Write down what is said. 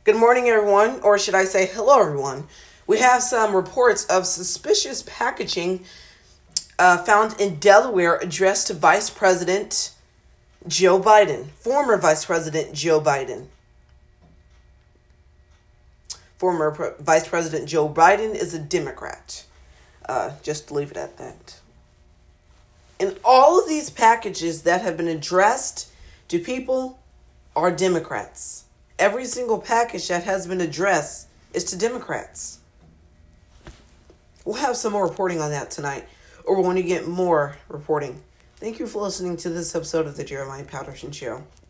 Good morning, everyone, or should I say hello, everyone. We have some reports of suspicious packaging found in Delaware addressed to Vice President Joe Biden, former Vice President Joe Biden. Vice President Joe Biden is a Democrat. Just to leave it at that. And all of these packages that have been addressed to people are Democrats. Every single package that has been addressed is to Democrats. We'll have some more reporting on that tonight, or when you get more reporting. Thank you for listening to this episode of the Jeremiah Patterson Show.